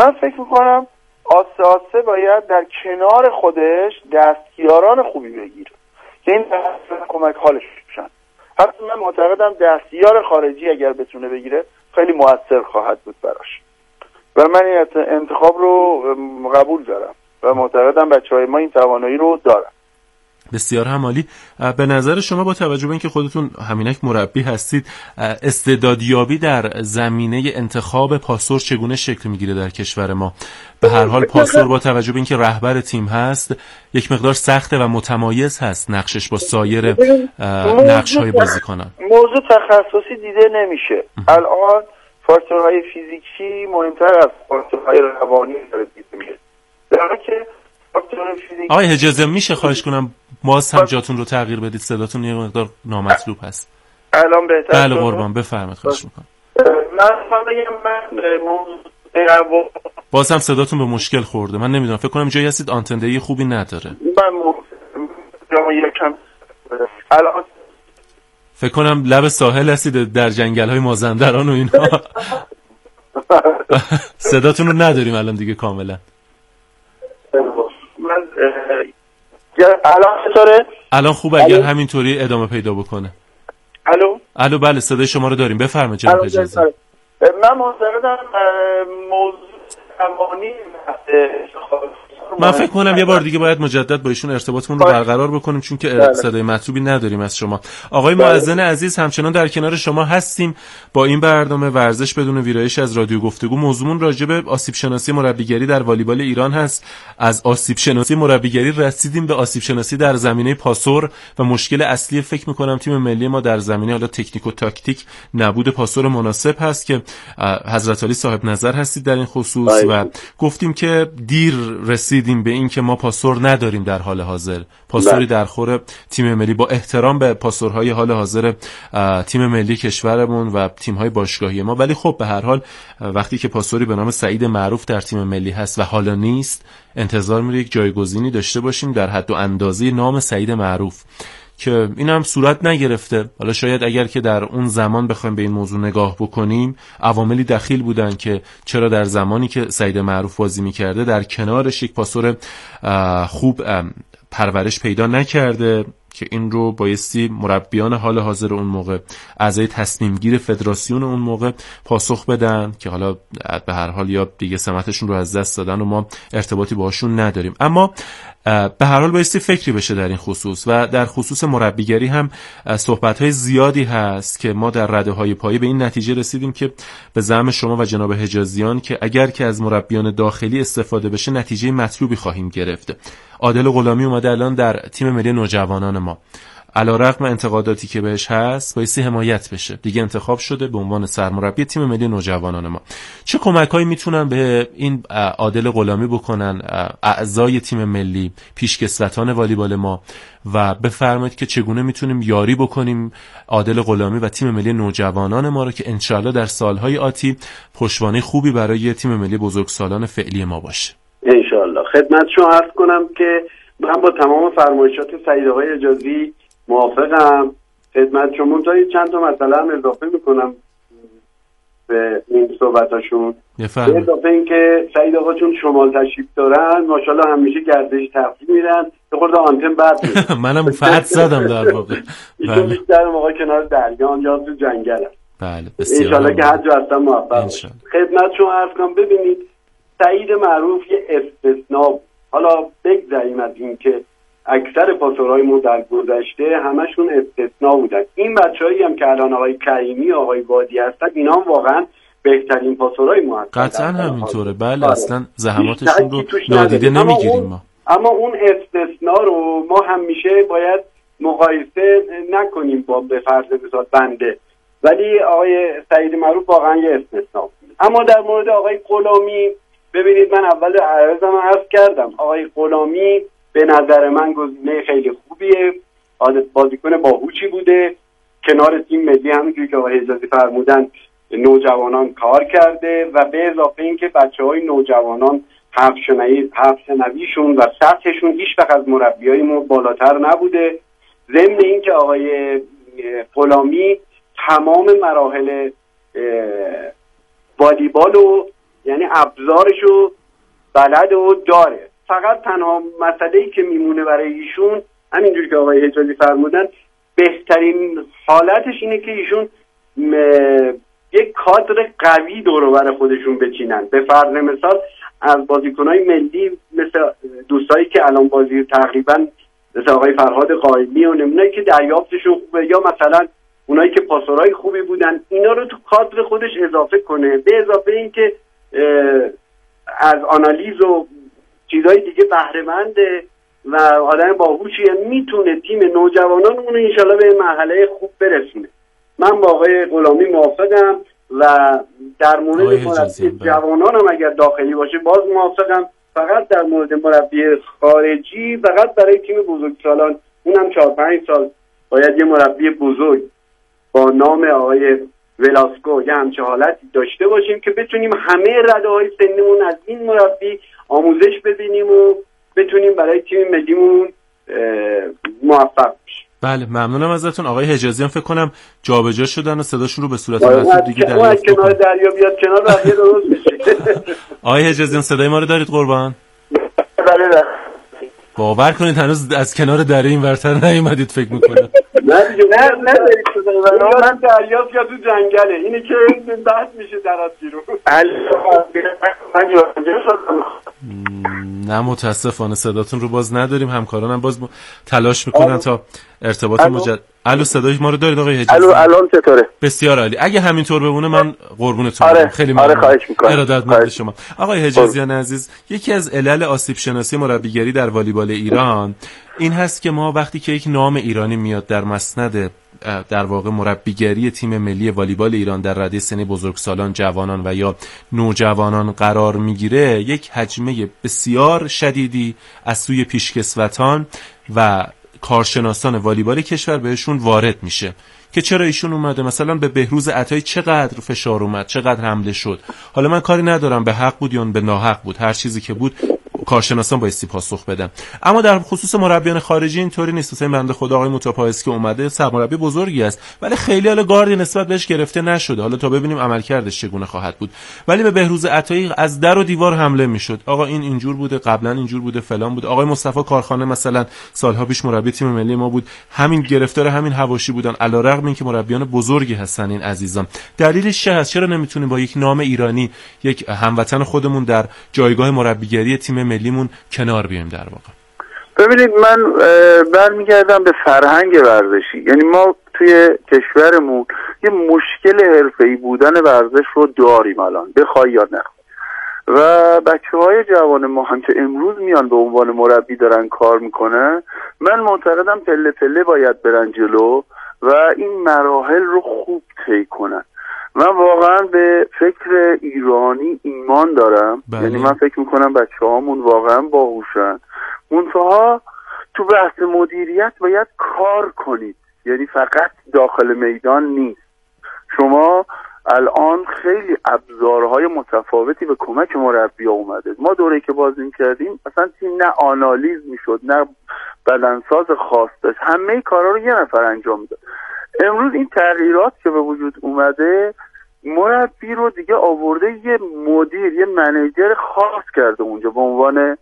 من فکر میکنم آسه آسه باید در کنار خودش دستیاران خوبی بگیره که این کمک حالش بشن. حتی من معتقدم دستیار خارجی اگر بتونه بگیره خیلی مؤثر خواهد بود براش و من این انتخاب رو قبول دارم و معتقدم بچه‌های ما این توانایی رو دارن. بسیار هم عالی. به نظر شما با توجه به اینکه خودتون همینک مربی هستید، استعدادیابی در زمینه انتخاب پاسور چگونه شکل میگیره در کشور ما؟ به هر حال پاسور با توجه به اینکه رهبر تیم هست یک مقدار سخته و متمایز هست نقشش با سایر نقش‌های بازیکنان. موضوع تخصصی دیده نمیشه. الان فاکتورهای فیزیکی مهمتر از فاکتورهای روانی داره دیده میشه. در که فاکتورهای فیزیکی آقای حجازی میشه خواهش کنم باز هم جاتون رو تغییر بدید، صداتون یه مقدار نامطلوب هست. الان بهتره؟ بله قربان بفرمایید خواهش میکنم. من باز هم صداتون به مشکل خورده. من نمیدونم فکر کنم جایی هستید آنتنده‌ای خوبی نداره. الان فکر کنم لب ساحل هستید در جنگل‌های مازندران و اینها. صداتون رو نداریم الان دیگه کاملا. من الان چطوره؟ الان خوبه اگر همینطوری ادامه پیدا بکنه. الو بله صدای شما رو داریم بفرمایید جناب حجازی. من معتقدم موضوع روانی من فکر کنم یه بار دیگه باید مجدد با ایشون ارتباطمون رو برقرار بکنیم چون که صدای مطلوبی نداریم از شما. آقای مؤذن عزیز همچنان در کنار شما هستیم با این برنامه ورزش بدون ویرایش از رادیو گفتگو. موضوعمون راجع به آسیب شناسی مربیگری در والیبال ایران هست. از آسیب شناسی مربیگری رسیدیم به آسیب شناسی در زمینه پاسور و مشکل اصلی فکر می‌کنم تیم ملی ما در زمینه حالا تکنیک و تاکتیک نبود پاسور مناسب هست که حضرت علی صاحب نظر هستید در این خصوص و گفتیم که دیر رسیدیم به این که ما پاسور نداریم در حال حاضر، پاسوری در خور تیم ملی. با احترام به پاسورهای حال حاضر تیم ملی کشورمون و تیم‌های باشگاهی ما، ولی خب به هر حال وقتی که پاسوری به نام سعید معروف در تیم ملی هست و حالا نیست انتظار میره یک جایگزینی داشته باشیم در حد و اندازه نام سعید معروف که این هم صورت نگرفته. حالا شاید اگر که در اون زمان بخوایم به این موضوع نگاه بکنیم عواملی دخیل بودن که چرا در زمانی که سعید معروف بازی میکرده در کنارش یک پاسور خوب پرورش پیدا نکرده که این رو بایستی مربیان حال حاضر اون موقع اعضای تصمیم گیر فدراسیون اون موقع پاسخ بدن که حالا به هر حال یا دیگه سمتشون رو از دست دادن و ما ارتباطی باهاشون نداریم. اما به هر حال بایستی فکری بشه در این خصوص و در خصوص مربیگری هم صحبت‌های زیادی هست که ما در رده‌های پایه به این نتیجه رسیدیم که به زعم شما و جناب حجازیان که اگر که از مربیان داخلی استفاده بشه نتیجه مطلوبی خواهیم گرفت. عادل غلامی اومده الان در تیم ملی نوجوانان ما، علیرغم انتقاداتی که بهش هست بایستی حمایت بشه، دیگه انتخاب شده به عنوان سرمربی تیم ملی نوجوانان ما. چه کمک‌هایی میتونن به این عادل غلامی بکنن اعضای تیم ملی، پیشکسوتان والیبال ما، و بفرمایید که چگونه میتونیم یاری بکنیم عادل غلامی و تیم ملی نوجوانان ما رو که انشالله در سالهای آتی پشتوانه خوبی برای تیم ملی بزرگسالان فعلی ما باشه. انشالله. خدمت شما عرض کنم که من با تمام فرمایشات سعید آقای حجازی موافقم. خدمت شما چند تا مسئله هم اضافه میکنم به این صحبتاشون. به اضافه این که سعید آقا چون شمال تشریف دارن ماشاءالله همیشه گردش تفریح میرن به خورده آنتن بعد منم فقط زدم در واقع. ایشون بیشتر موقع کنار دریان یا تو جنگل هست. بله بسیار انشالله که هر جا هستن موفق باشن. خدمت شما عرض کنم ببینید سعید معروف یه استثناء. حالا بگذاریم از این که اکثر پاسورهای ما در گذشته همشون استثناء بودن. این بچه‌هایی هم که الان آقای کریمی و آقای وادی هستن اینا هم واقعا بهترین پاسورهای ما هستن. قطعا همینطوره. بله اصلا زحماتشون رو نادیده نمیگیریم ما. اما اون استثناء رو ما همیشه باید مقایسه نکنیم با به فرض مثال بنده، ولی آقای سعید معروف واقعا یه استثناء. اما در مورد آقای غلامی ببینید من اول عرض کردم آقای غلامی به نظر من گزینه خیلی خوبیه، بازیکن باهوشی بوده، کنار تیم ملی همونجوری که آقای حجازی فرمودن نوجوانان کار کرده و به اضافه این که بچه‌های نوجوانان حرف شنویشون و سطحشون هیچ وقت از مربیای ما بالاتر نبوده. ضمن این که آقای غلامی تمام مراحل والیبال رو یعنی ابزارشو بلد و داره. فقط تنها مسئله‌ای که میمونه برای ایشون همینجور که آقای حجازی فرمودن، بهترین حالتش اینه که ایشون یک کادر قوی دور و بر خودشون بچینن. به فرض مثال از بازیکن‌های ملی مثل دوستایی که الان بازی تقریبا مثل آقای فرهاد قائمی و نمونه‌ای که دریافتشون خوبه، یا مثلا اونایی که پاسورهای خوبی بودن، اینا رو تو کادر خودش اضافه کنه. به اضافه این که از آنالیز و چیزهای دیگه بهره‌منده و آدم باهوشیه، میتونه تیم نوجوانان اون انشالله به مرحله خوب برسونه. من با آقای غلامی موافقم و در مورد مربی جوانان هم اگر داخلی باشه باز موافقم. فقط در مورد مربی خارجی فقط برای تیم بزرگسالان، اونم 4-5 سال باید یه مربی بزرگ با نام آقای ولاسکو یه همچه حالتی داشته باشیم که بتونیم همه رده‌های سنیمون از این مربی آموزش ببینیم و بتونیم برای تیم ملیمون موفق بشیم. بله ممنونم ازتون. آقای حجازی هم فکر کنم جابجا شدن و صداشون رو به صورت مطلوب دیگه دریافت کنیم. کنار دریا بیاد کنار بقیه درست میشه. آقای حجازی صدای ما رو دارید قربان؟ بله. باور کنید هنوز از کنار دره این ورتر نیومدید فکر میکنم. نه دارید صدای من دریاست یا تو جنگله، اینه که بحث میشه درات بیرون. نه متاسفانه صداتون رو باز نداریم. همکارانم باز تلاش میکنن تا ارتباط مجدد. الو صدای ما رو دارید آقای حجازی؟ الان چطوره؟ بسیار عالی. اگه همینطور بمونه من قربونتون برم. خیلی ممنون. خواهش می‌کنم. ارادتمند شما. آقای حجازیان عزیز، یکی از علل آسیب شناسی مربیگری در والیبال ایران این هست که ما وقتی که یک نام ایرانی میاد در مسند در واقع مربیگری تیم ملی والیبال ایران در رده سنی بزرگسالان، جوانان و یا نوجوانان قرار میگیره، یک هجمه بسیار شدیدی از سوی پیشکسوتان و کارشناسان والیبال کشور بهشون وارد میشه که چرا ایشون اومده، مثلا به بهروز عطایی چقدر فشار اومد، چقدر حمله شد. حالا من کاری ندارم به حق بود یا به ناحق بود، هر چیزی که بود کارشناسان بایستی پاسخ بدن. اما در خصوص مربیان خارجی اینطوری نیست. مثلا بنده خدا آقای موتاپایس که اومده سرمربی بزرگی است ولی خیلی حالا گاردی نسبت بهش گرفته نشده، حالا تا ببینیم عملکردش چگونه خواهد بود. ولی به بهروز عطایی از در و دیوار حمله میشد، آقا این اینجور بوده، قبلا اینجور بوده، فلان بود. آقای مصطفی کارخانه مثلا سالها پیش مربی تیم ملی ما بود، همین گرفتار همین حواشی بودن، علیرغم اینکه مربیان بزرگی هستن این عزیزان. دلیلش چه هست؟ چرا نمیتونیم با یک نام ایرانی، یک هموطن خودمون در جایگاه مربیگری تیم ملیمون کنار بیایم؟ در واقع ببینید، من برمیگردم به فرهنگ ورزشی. یعنی ما توی کشورمون یه مشکل حرفه‌ای بودن ورزش رو داریم الان، بخوای یا نخوای. و بچه‌های جوان ما هم که امروز میان به عنوان مربی دارن کار میکنن، من معتقدم پله پله باید برن جلو و این مراحل رو خوب طی کنن. من واقعا به فکر ایرانی ایمان دارم. یعنی من فکر میکنم بچه‌هامون واقعا باهوشن، منتها تو بحث مدیریت باید کار کنید. یعنی فقط داخل میدان نیست. شما الان خیلی ابزارهای متفاوتی به کمک مربی اومده. ما دوره‌ای که بازی کردیم اصلا تیم نه آنالیز میشد نه بدنساز خاص داشت، همه کارا رو یه نفر انجام میداد. امروز این تغییرات که به وجود اومده، مربی رو دیگه آورده یه مدیر، یه منیجر خاص کرده اونجا به عنوان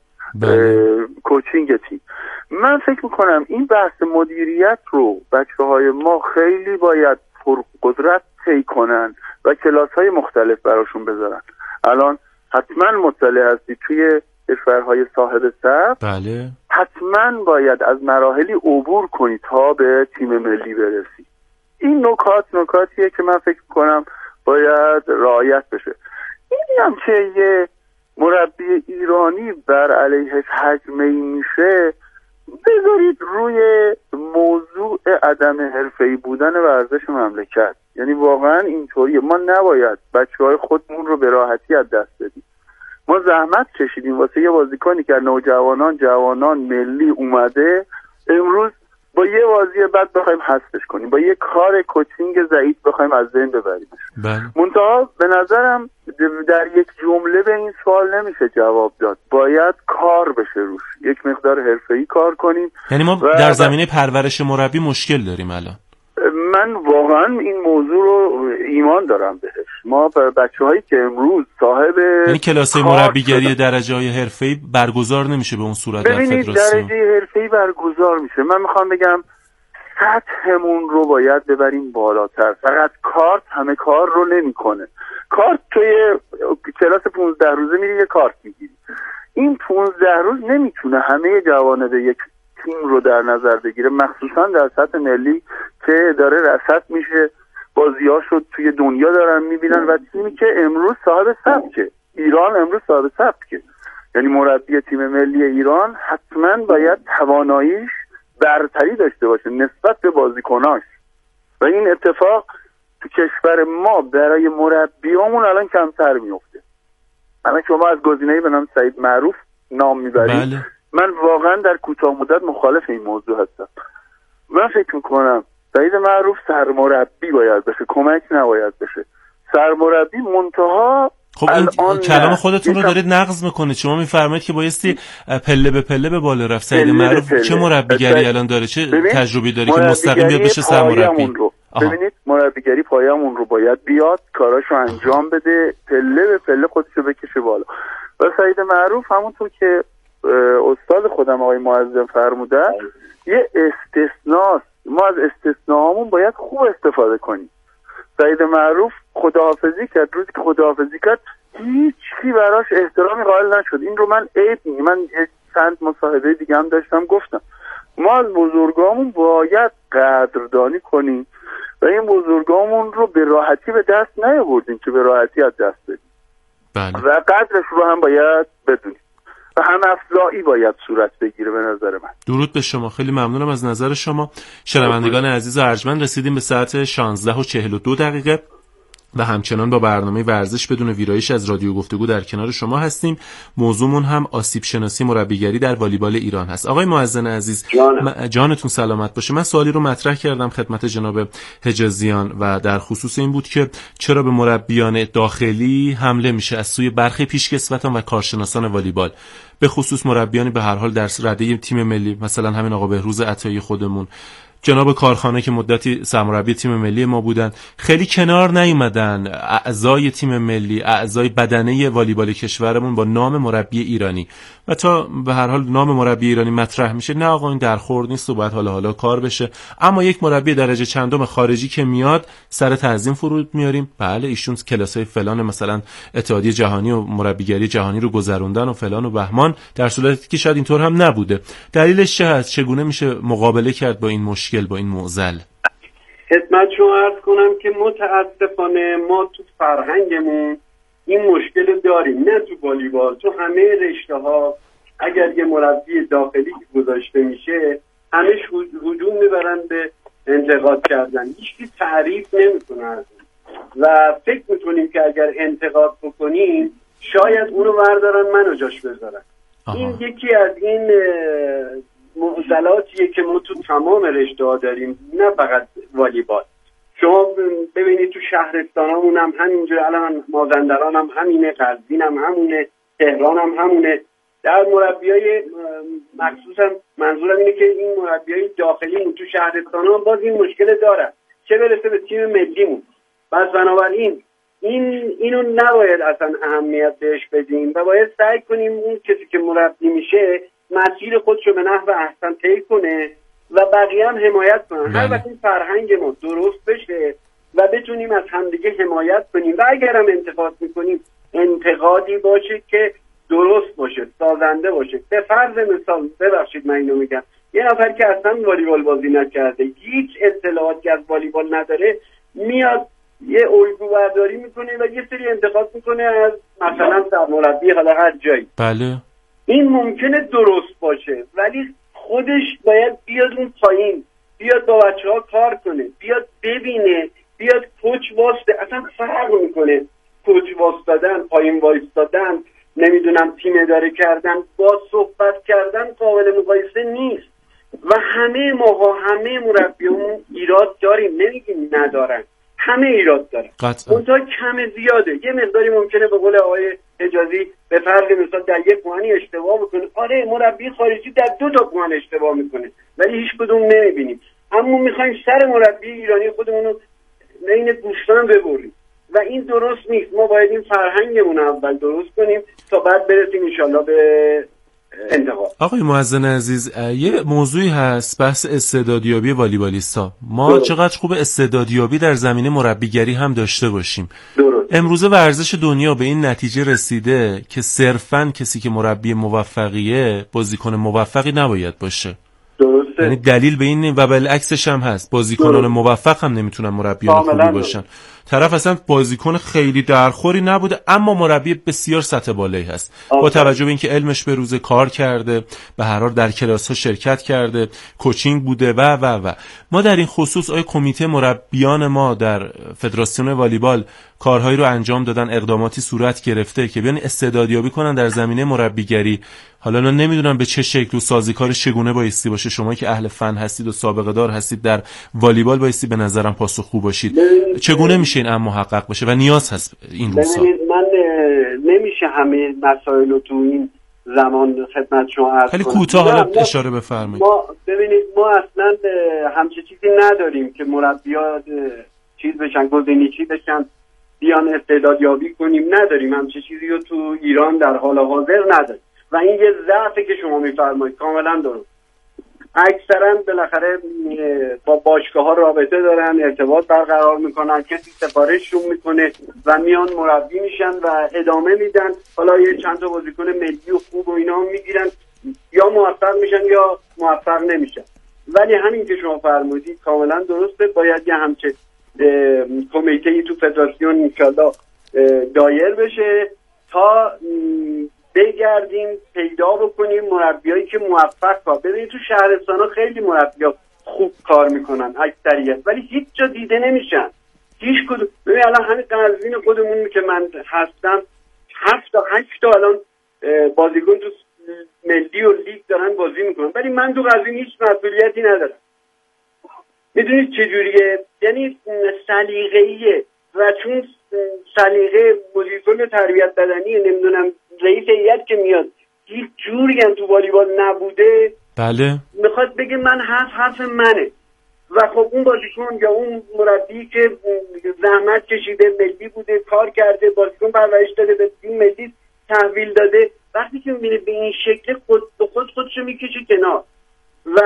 کوچینگ تیم. من فکر میکنم این بحث مدیریت رو بچه‌های ما خیلی باید پرقدرت طی کنن و کلاس‌های مختلف براشون بذارن. الان حتما مطلع هستی توی کشورهای صاحب سبک، بله، حتما باید از مراحلی عبور کنی تا به تیم ملی برسی. این نکاتیه که من فکر کنم باید رعایت بشه. اینی هم که یه مربی ایرانی بر علیهش هجمه‌ای میشه، بذارید روی موضوع عدم حرفه‌ای بودن ورزش مملکت. یعنی واقعا اینطوریه. ما نباید بچه‌های خودمون رو به راحتی از دست بدیم. ما زحمت کشیدیم واسه یه بازیکنی که جوانان ملی اومده، امروز با یه بازی بعد بخوایم حذفش کنیم، با یه کار کوچینگ ضعیف بخوایم از بین ببریمش. منتها به نظرم در یک جمله به این سوال نمیشه جواب داد. باید کار بشه روش، یک مقدار حرفه‌ای کار کنیم. یعنی ما در زمینه پرورش مربی مشکل داریم الان. من واقعا این موضوع رو ایمان دارم بهش. ما بچه‌هایی که امروز صاحب یعنی کلاس‌های مربیگری درجه‌های حرفه‌ای برگزار نمیشه به اون صورت در فدراسیون. ببینید درجه حرفه‌ای برگزار میشه. من میخوام بگم سطحمون رو باید ببریم بالاتر. فقط کارت همه کار رو نمیکنه. کارت توی کلاس 15 روزه میری یه کارت میگیری. این 15 روز نمیتونه همه جوانب یک تیم رو در نظر بگیره، مخصوصا در سطح ملی که داره رصد میشه، بازیاشو توی دنیا دارن میبینن و تیمی که امروز صاحب سبکه، ایران امروز صاحب سبکه، یعنی مربی تیم ملی ایران حتما باید تواناییش برتری داشته باشه نسبت به بازیکناش و این اتفاق تو کشور ما برای مربیامون الان کمتر میفته. الان شما از گزینه‌ای به نام سعید معروف نام میبرید. بله. من واقعا در کوتاه مدت مخالف این موضوع هستم. من فکر میکنم سعید معروف سرمربی باید بشه، کمک نباید بشه. سرمربی منتها خب این کلام خودتون رو دارید نقض میکنید. شما میفرمایید که بایستی پله به پله به بالا رفت. سعید معروف چه مربیگری الان داره؟ چه تجربی داره که مستقیم بیاد بشه سرمربی؟ ببینید مربیگری پایه‌مون رو باید بیاد، کاراشو انجام بده، پله به پله خودشو بکشه بالا. و سعید معروف همونطور که استاد خودم آقای معظم فرمودن یه استثناست. ما از استثناهامون باید خوب استفاده کنیم. سعید معروف خداحافظی کرد، روزی که خداحافظی کرد هیچی براش احترامی قائل نشد. این رو من عیب میگم. من چند مصاحبه دیگه هم داشتم گفتم ما از بزرگامون باید قدردانی کنیم و این بزرگامون رو به راحتی به دست نیاوردیم که به راحتی از دست بدیم. بله. و قدرش رو هم باید بدونیم و هم افزایی باید صورت بگیره به نظر من. درود به شما، خیلی ممنونم از نظر شما. شنوندگان عزیز و ارجمند، رسیدیم به ساعت 16:42 و همچنان با برنامه ورزش بدون ویرایش از رادیو گفتگو در کنار شما هستیم. موضوعمون هم آسیب شناسی مربیگری در والیبال ایران هست. آقای معزن عزیز، جانتون سلامت باشه. من سوالی رو مطرح کردم خدمت جناب حجازیان و در خصوص این بود که چرا به مربیان داخلی حمله میشه از سوی برخی پیشکسوتان و کارشناسان والیبال، به خصوص مربیانی به هر حال در رده تیم ملی، مثلا همین آقا بهروز عطایی خودمون، جناب کارخانه که مدتی سرمربی تیم ملی ما بودن، خیلی کنار نیومدن اعضای تیم ملی، اعضای بدنه والیبال کشورمون با نام مربی ایرانی و تا به هر حال نام مربی ایرانی مطرح میشه نه آقا این درخورد نیست و باید حالا کار بشه، اما یک مربی درجه چندم خارجی که میاد سر تعظیم فرود میاریم. بله ایشون کلاسای فلان مثلا اتحادیه جهانی و مربیگری جهانی رو گذروندن و فلان و بهمان، در صورتی که شاید اینطور هم نبوده. دلیلش چه هست؟ چگونه میشه مقابله کرد با این مشکل، با این معضل؟ خدمت شما عرض کنم که متاسفانه ما تو فرهنگمون این مشکل داریم، نه تو والیبال، تو همه رشته ها. اگر یه مربی داخلی گذاشته میشه همش هجوم میبرن به انتقاد کردن، هیچکی تعریف نمیکنه و فکر میکنیم که اگر انتقاد بکنیم شاید اونو بردارن منو جاش بذارن. این یکی از این معضلاتیه که ما تو تمام رشته ها داریم، نه فقط والیبال. شما ببینید تو شهرستانامون هم همینجوره، الان مازندران هم همینه، قزوین هم همونه، تهران هم همونه. در مربیای مخصوصا منظورم اینه که این مربیای داخلیمون تو شهرستان‌ها باز این مشکل داره، چه برسه به تیم ملیمون. پس بنابراین اینو نباید اصلا اهمیت بهش بدیم و باید سعی کنیم اون کسی که مربی میشه مسیر خودشو به نحو احسن طی کنه و بقیه هم حمایت کنن. هر وقت این فرهنگ ما درست بشه و بتونیم از همدیگه حمایت کنیم و اگر هم انتقاد میکنیم انتقادی باشه که درست باشه، سازنده باشه. به فرض مثال، ببخشید من اینو میگم، یه نفر که اصلا والیبال بازی نکرده، هیچ اطلاعاتی از والیبال نداره، میاد یه الگو برداری میکنه و یه سری انتقاد میکنه از مثلا سرمربی حالا هر جایی. بله این ممکنه درست باشه ولی خودش باید بیاد اون پایین، بیاد با بچه‌ها کار کنه، بیاد ببینه، بیاد کوچ واسطه. اصلا فرق میکنه کوچ واسطادن، پایین وایستادن، نمیدونم تیم اداره کردن، با صحبت کردن قابل مقایسه نیست. و همه ماها، همه مربیامون ایراد داریم، نمیگیم ندارن، همه ایراد دارن، اونجا کم زیاده. یه مقداری ممکنه به قول آقای حجازی به فرض مثال در یک پوانی اشتباه بکنه. آره مربی خارجی در 2 تا پوان اشتباه میکنه ولی هیچ کدوم نمیبینیم. اما میخوایم سر مربی ایرانی خودمون رو بین گوشتان ببریم و این درست نیست. ما باید این فرهنگمون اول درست کنیم تا بعد برسیم انشالله به انتخاب. آقای مؤذن عزیز، یه موضوعی هست، بحث استعدادیابی والیبالیستا. ما چقدر خوب استعدادیابی در زمینه مربیگری هم داشته باشیم. امروزه ورزش دنیا به این نتیجه رسیده که صرفاً کسی که مربی موفقیه بازیکن موفقی نباید باشه. درسته. یعنی دلیل به این و بالعکسش هم هست، بازیکنان موفق هم نمیتونن مربیان خوبی باشن. طرف اصلا بازیکن خیلی درخوری نبوده اما مربی بسیار سطح بالایی هست با توجه به اینکه علمش به روزه کار کرده، به هر حال در کلاس‌ها شرکت کرده، کوچینگ بوده و ما در این خصوص کمیته مربیان ما در فدراسیون والیبال کارهایی رو انجام دادن، اقداماتی صورت گرفته که بیان استعدادیابی کنن در زمینه مربیگری. حالا من نمیدونم به چه شکل و سازیکار چگونه بایستی باشه. شما که اهل فن هستید و سابقه دار هستید در والیبال بایستی به نظرم پاسخگو باشید. چگونه میشه این اما محقق بشه و نیاز هست این روزا؟ من نمیشه همه مسائل رو تو این زمان خدمت شما عرض کنم. خیلی کوتاه حالا اشاره بفرمایید. ما اصلا همچه چیزی نداریم که مربیات چیز بشن، گزینه‌چی بشن، بیان استعدادیابی کنیم. نداریم همچه چیزی رو تو ایران در حال حاضر نداریم و این یه ضعفی که شما میفرمایید کاملا درست. اکثرا بالاخره با باشگاه‌ها رابطه دارن، ارتباط برقرار میکنن، کسی سفارششون میکنه و میان مربی میشن و ادامه میدن. حالا یه چند تا بازیکن ملی و خوب و اینا میگیرن، یا موفق میشن یا موفق نمیشن. ولی همین که شما فرمودید کاملا درسته، باید یه همچه کمیته‌ای تو فدراسیون انشالله دایر بشه تا بگردیم پیدا بکنیم مربیایی که موفق کار. ببینید تو شهرستانا خیلی مربی‌ها خوب کار میکنن اکثریت، ولی هیچ جا دیده نمیشن. هیچ کدوم. ببین الان همین قزوین خودمون که من هستم 7 تا 8 تا الان بازیکن تو ملی و لیگ دارن بازی میکنن، ولی من تو قزوین هیچ مسئولیتی ندارم. میدونید چجوریه؟ یعنی سلیقه‌ایه و چون سلیقه مدیرکل تربیت بدنی نمیدونم رئیس هیئت که میاد هیچ جوری هم تو والیبال نبوده، بله میخواد بگه من حرف منه و خب اون بازیکن یا اون مربی که زحمت کشیده، ملی بوده، کار کرده، بازیکن پرورش داده، به تیم ملی تحویل داده، وقتی که میبینه به این شکل خودشو میکشه کنار و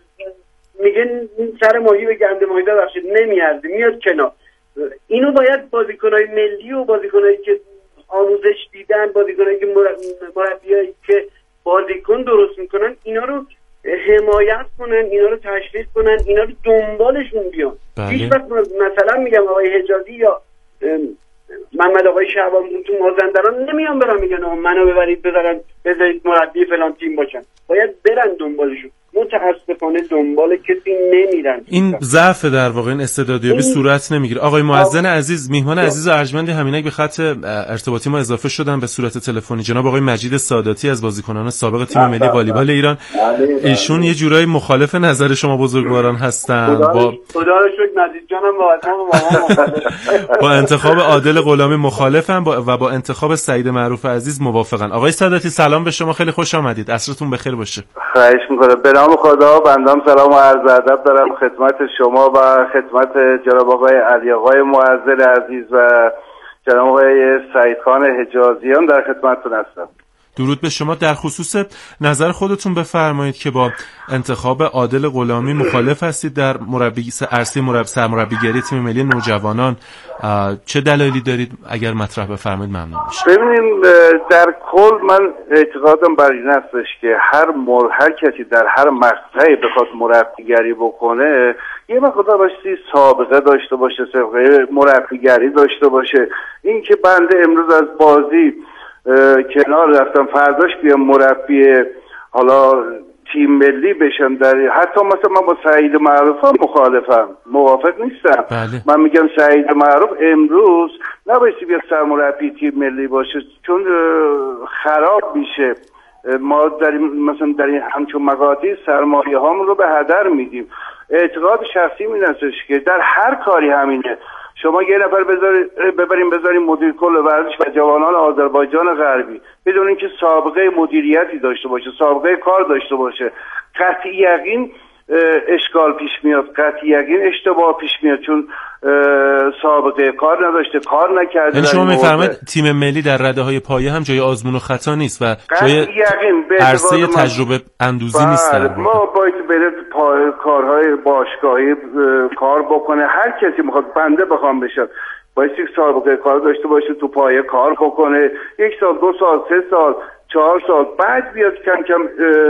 میگه سر ماهی به گنده ماهی ببخشید نمیارزه، میاد کنار. اینو باید بازیکنای ملی و بازیکنایی که آموزش دیدن، بازیکنایی که مربیایی که بازیکن درست میکنن اینا رو حمایت کنن، اینا رو تشویق کنن، اینا رو دنبالشون بیان. هیچ وقت مثلا میگم آقای حجازی یا محمد آقای شعبان تو مازندران نمیان برن میگن منو ببرید بذارید مربی فلان تیم باشن. باید برن دنبالشون. متاسفانه دنبال کسی نمیرن. این ضعف در واقع این استعدادیابی صورت نمیگیره. آقای مؤذن عزیز، میهمان عزیز و ارجمند همینک به خط ارتباطی ما اضافه شدن به صورت تلفنی. جناب آقای مجید ساداتی از بازیکنان سابق تیم ملی والیبال ایران. ایشون یه جورایی مخالف نظر شما بزرگواران هستن. خدا رو شکر مجید جانم با انتخاب عادل غلامی مخالفن و با انتخاب سعید معروف عزیز موافقن. آقای ساداتی سلام به شما، خیلی خوش آمدید. عصرتون بخیر باشه. خواهش می‌کنم. به نام خدا بندم سلام و عرض ادب دارم خدمت شما و خدمت جناب آقای علی آقای مؤذن عزیز و جناب آقای سعید خان حجازیان در خدمتتون هستم. درود به شما. در خصوص نظر خودتون بفرمایید که با انتخاب عادل غلامی مخالف هستید در عرصه سرمربیگری تیم ملی نوجوانان. چه دلایلی دارید؟ اگر مطرح بفرمایید ممنون میشم. ببینیم در کل من اعتقادم بر این هستش که هر کسی در هر مقطعی بخواد مربیگری بکنه یه مقدار باشی سابقه داشته باشه، سابقه مربیگری داشته باشه. این که بنده امروز از بازی کنار رفتم فرداش بیام مربی حالا تیم ملی بشم، حتی مثلا من با سعید معروف مخالفم، موافق نیستم. بله. من میگم سعید معروف امروز نبایستی بیاد سرمربی تیم ملی باشه چون خراب میشه. ما مثلا در این همچون مقاطعی سرمایه هامون رو به هدر میدیم. اعتقاد شخصی این هستش که در هر کاری همینه. شما یه نفر بذاریم مدیر کل ورزش و جوانان آذربایجان غربی بدون اینکه سابقه مدیریتی داشته باشه، سابقه کار داشته باشه، قطعی یقین اشکال پیش میاد، قطعی یقین اشتباه پیش میاد، چون سابقه کار نداشته، کار نکرده. یعنی شما میفرمایید تیم ملی در رده های پایه هم جای آزمون و خطا نیست و جای عرصه تجربه اندوزی نیست. ما باید بره کارهای باشگاهی کار بکنه. هر کسی میخواد بنده بخوام بشم باید یک سابقه کار داشته باشه، تو پایه کار بکنه، 1 سال 2 سال 3 سال 4 سال، بعد بیاد کم کم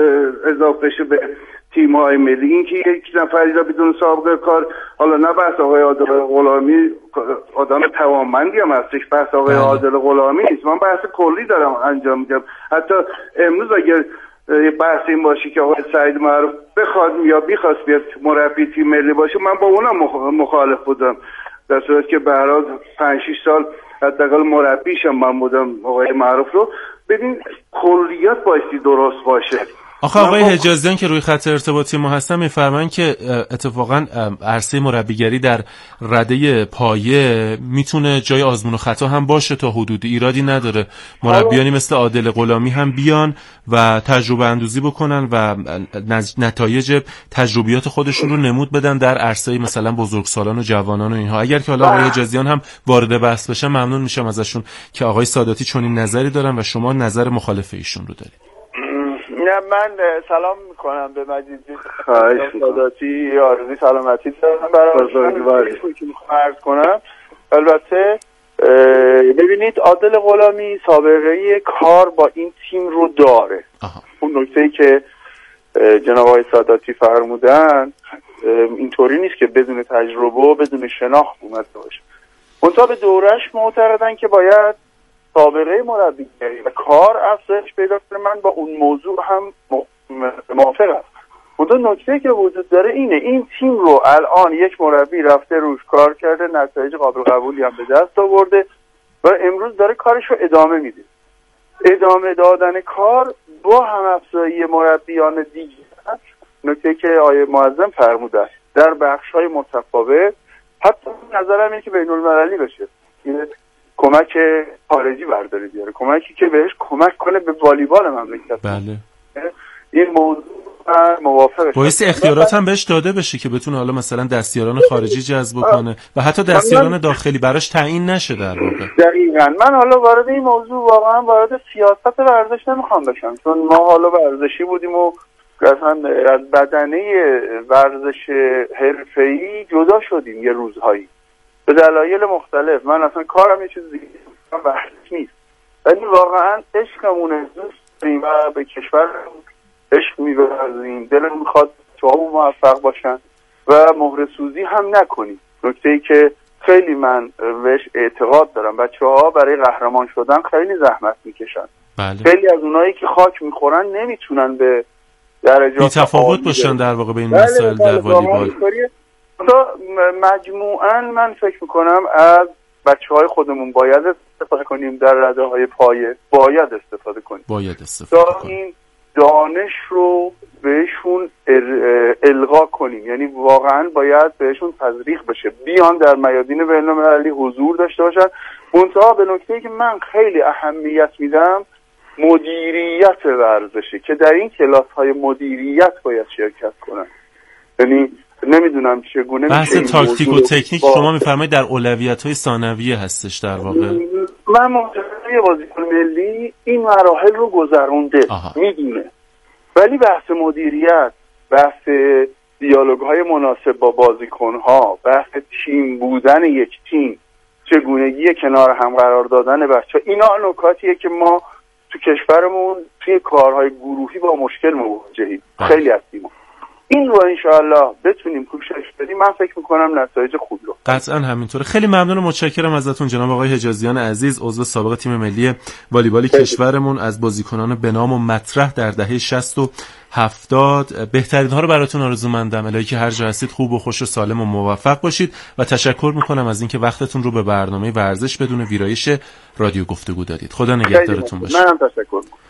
اضافه شه به تیم‌های ملی. این که یک نفری را بدون سابقه کار، حالا نه بحث آقای عادل غلامی آدم توانمندی هم هستش، بحث آقای عادل غلامی نیست، من بحث کلی دارم انجام میدم. حتی امروز اگر بحث این باشه که آقای سعید معروف بخواد یا بیخواست بیاد مربی تیم ملی باشه، من با اونم مخالف بودم، در صورتی که به هر حال 5-6 سال حداقل مربیشم من بودم آقای معروف رو. ببین کلیات بایستی درست باشه. آخه آقای حجازیان که روی خط ارتباطی ما هستن میفرمایند که اتفاقا عرصه مربیگری در رده پایه میتونه جای آزمون و خطا هم باشه، تا حدودی ایرادی نداره. مربیانی مثل عادل غلامی هم بیان و تجربه اندوزی بکنن و نتایج تجربیات خودشون رو نمود بدن در عرصه مثلا بزرگسالان و جوانان و اینها. اگر که حالا آقای حجازیان هم وارد بحث بشن ممنون میشم ازشون که آقای ساداتی چنین نظری دارن و شما نظر مخالف ایشون رو دارید. نه، من سلام میکنم به مجید ساداتی، آرزوی سلامتی دارم برای که میخوام عرض کنم. البته ببینید عادل غلامی سابقه کار با این تیم رو داره. اون نکته‌ای که جناب آقای ساداتی فرمودن اینطوری نیست که بدون تجربه و بدون شناخت اومده باشه. منتها به دورش معتقدن که باید سابقه مربیگری و کار افزایش پیدا کنه. من با اون موضوع هم موافقم. اون نکته که وجود داره اینه، این تیم رو الان یک مربی رفته روش کار کرده، نتایج قابل قبولی هم به دست آورده و امروز داره کارش رو ادامه میده. ادامه دادن کار با هم افزایی مربیان دیگه، نکته که آیه معظم فرموده در بخش‌های متفاوت، حتی نظرم اینه که بین‌المللی بشه، این کمک خارجی برداره بیاره، کمکی که بهش کمک کنه به والیبال مملکت. بله. این موضوع موافقه. باعث اختیارات هم بهش داده بشه که بتونه حالا مثلا دستیاران خارجی جذب کنه و حتی دستیاران داخلی براش تعیین نشه در واقع. دقیقاً. من حالا وارد این موضوع واقعا وارد سیاست ورزش نمیخوام بشم، چون ما حالا ورزشی بودیم و اصلا از بدنه ورزش حرفه‌ای جدا شدیم یه روزهایی به دلایل مختلف. من اصلا کارم یه چیز دیگه، ورزش نیست، ولی واقعا عشقمونه، دوست داریم و به کشور عشق می‌ورزیم، دلمون می‌خواد بچه‌ها موفق باشن و مهره سوزی هم نکنیم. نکته‌ای که خیلی من بهش اعتقاد دارم، بچه‌ها برای قهرمان شدن خیلی زحمت می‌کشن. بله. خیلی از اونایی که خاک می‌خورن نمیتونن به درجات بی‌تفاوت باشن در واقع بین مسائل در والیبال. مجموعاً من فکر می‌کنم از بچه‌های خودمون باید استفاده کنیم، در رده پایه باید استفاده کنیم. این دانش رو بهشون القا کنیم، یعنی واقعا باید بهشون تزریق بشه، بیان در میادین بین‌المللی حضور داشته باشن. منتها به نکته‌ای که من خیلی اهمیت میدم مدیریت ورزشه، که در این کلاس‌های مدیریت باید شرکت کنن. یعنی نمیدونم چگونه بحث تاکتیک و تکنیک شما میفرمایید در اولویت‌های ثانویه هستش در واقع. من معتقدم بازیکن ملی این مراحل رو گذرونده، میدونه، ولی بحث مدیریت، بحث دیالوگ‌های مناسب با بازیکن‌ها، بحث تیم بودن یک تیم، چگونگی کنار هم قرار دادن بچه‌ها، اینا نکاتیه که ما تو کشورمون توی کارهای گروهی با مشکل مواجهیم. خیلی هستیم. این رو انشاءالله بتونیم کوشش بدیم، من فکر میکنم نتایج خوب رو. قطعا همینطوره. خیلی ممنون و متشکرم ازتون جناب آقای حجازیان عزیز، عضو سابق تیم ملی والیبال کشورمون، از بازیکنان بنام و مطرح در دهه 60 و 70. بهترین ها رو براتون آرزومندم. الهی که هر جا هستید خوب و خوش و سالم و موفق باشید و تشکر میکنم از اینکه وقتتون رو به برنامه ورزش بدون ویرایش رادیو گفتگو دادید. خدا نگهدارتون باشه. منم تشکر میکنم.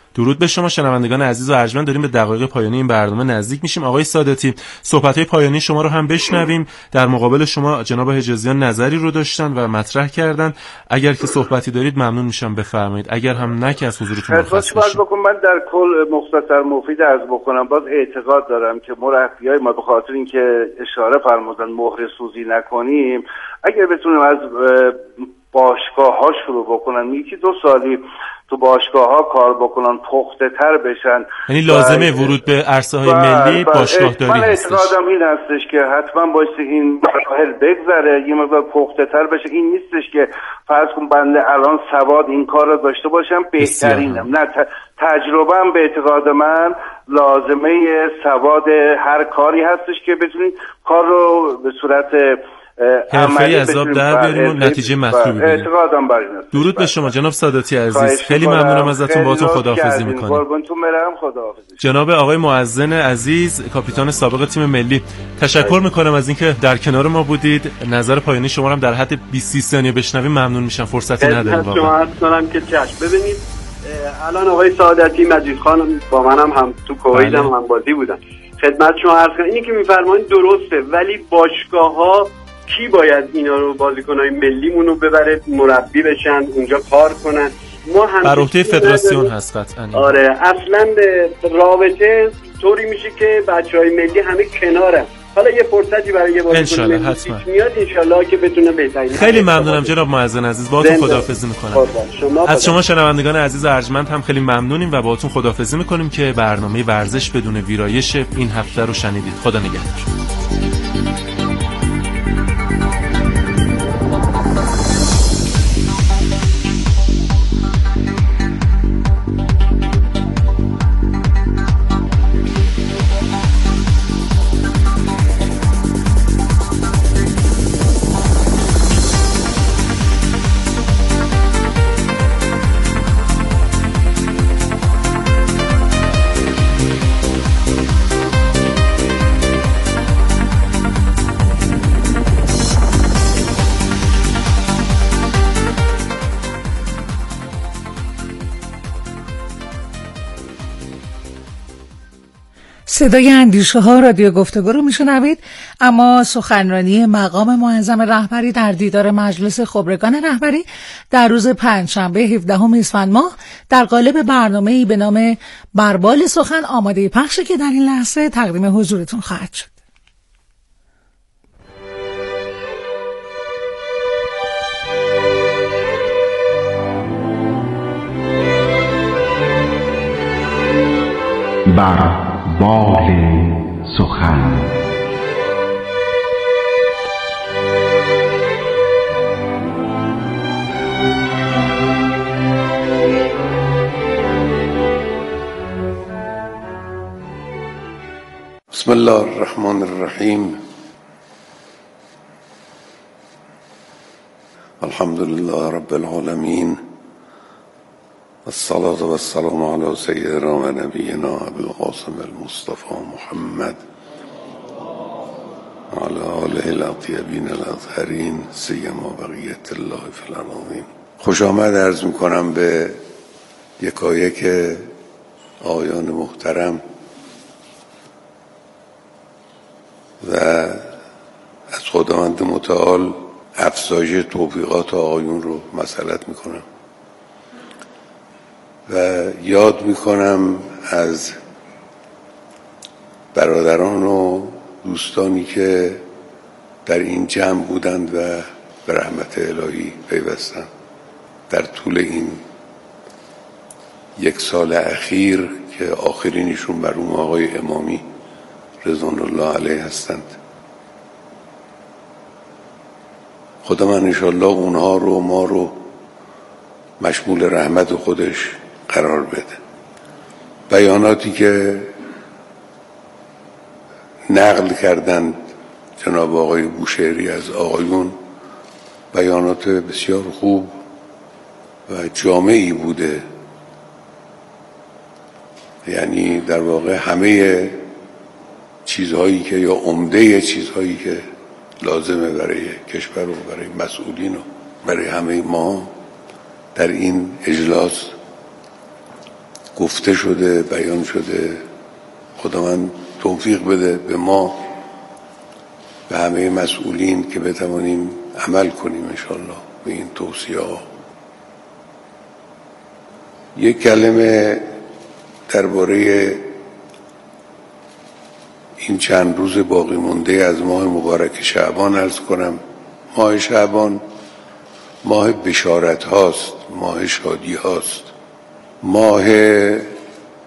درود به شما شنوندگان عزیز و ارجمند. داریم به دقایق پایانی این برنامه نزدیک میشیم. آقای ساداتی، صحبت‌های پایانی شما رو هم بشنویم. در مقابل شما جناب حجازیان نظری رو داشتن و مطرح کردن. اگر که صحبتی دارید ممنون میشم بفرمایید، اگر هم نه که از حضورتون مرخص میشم. من در کل مختصر مفید عرض بکنم. باز اعتقاد دارم که مربیای ما به خاطر اینکه اشاره فرمودن مهره سوزی نکنیم، اگر بتونیم از باشگاه‌ها شروع بکنن، یکی 2 سالی تو باشگاه‌ها کار بکنن، پخته تر بشن. یعنی لازمه ورود به عرصه‌های ملی باشگاه داری من هستش. اعتقادم این هستش که حتما باید این مراحل بگذره، یه مقدار پخته تر بشه. این نیستش که فرض کن بنده الان سواد این کار رو داشته باشم بهترینم، نه تجربه‌ام به اعتقاد من لازمه سواد هر کاری هستش که بتونید کار رو به صورت حرفه‌ای از آب در بیاریم و نتیجه مطلوبی بگیریم. اعتقادم بر این است. درود به شما جناب ساداتی عزیز، خیلی ممنونم ازتون. باهاتون خداحافظی می‌کنم. جناب آقای معزن عزیز، کاپیتان سابق تیم ملی، تشکر می‌کنم از اینکه در کنار ما بودید. نظر پایانی شما رو هم در حد 20 ثانیه بشنویم ممنون میشم، فرصتی نداریم واقعا. شما عرض کنم که چشم. ببینید الان آقای سعادتی مجید خان با منم هم تو کویت هم بازی بودن. خدمت شما عرض کنم اینی که می‌فرمایید درسته، ولی باشگاه‌ها کی باید اینا رو بازیکن‌های ملیمون رو ببره مربی بشن اونجا کار کنن؟ ما هم بر عهده فدراسیون هست قطعاً. آره اصلا رابطه طوری میشه که بچهای ملی همه کنارن. حالا یه فرصتی برای یه بازیکن ملی میاد انشالله که بتونه بهترین. خیلی ممنونم جناب معزن عزیز، باهاتون خداحافظی میکنم. از شما شنوندگان عزیز ارجمند هم خیلی ممنونیم و باهاتون خداحافظی میکنیم که برنامه ورزش بدون ویرایش این هفته رو شنیدید. خدا نگهدار. صدای اندیشه ها رادیو گفتگو رو میشنوید، اما سخنرانی مقام معظم رهبری در دیدار مجلس خبرگان رهبری در روز پنجشنبه 17 اسفند ماه در قالب برنامه‌ای به نام بربال سخن آماده پخشه که در این لحظه تقدیم حضورتون خواهد شد. بال سخن. بسم الله الرحمن الرحیم. الحمد لله رب العالمین، الصلاة والسلام على سيدنا و نبینا ابی القاسم المصطفى محمد وعلى آله الاطیبین الاطهرین سیما بقیة الله فی الارضین. خوش آمد عرض میکنم به یکایک آقایان محترم و از خداوند متعال افزایش توفیقات آقایون رو مسئلت میکنم و یاد میکنم از برادران و دوستانی که در این جمع بودند و به رحمت الهی پیوستند در طول این 1 سال اخیر که آخرینشون مرحوم آقای امامی رضوان الله علیه هستند. خدا من انشالله اونها رو ما رو مشمول رحمت خودش قرار بده. بیاناتی که نقل کردند جناب آقای بوشهری از آقایون بیانات بسیار خوب و جامعی بوده، یعنی در واقع همه چیزهایی که یا عمده چیزهایی که لازمه برای کشور و برای مسئولین و برای همه ما در این اجلاس گفته شده، بیان شده. خدا من توفیق بده به ما و همه مسئولین که بتوانیم عمل کنیم انشالله به این توصیه ها. یک کلمه درباره این چند روز باقی مونده از ماه مبارک شعبان عرض کنم. ماه شعبان ماه بشارت هاست، ماه شادی هاست، ماه